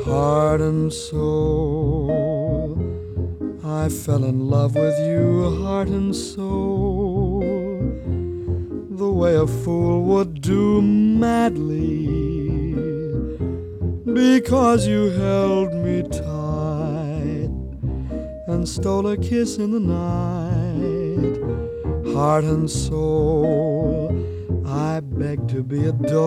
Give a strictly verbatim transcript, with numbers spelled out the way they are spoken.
Heart and soul, I fell in love with you, heart and soul, the way a fool would do madly, because you held me tight and stole a kiss in the night. Heart and soul, I beg to be adored.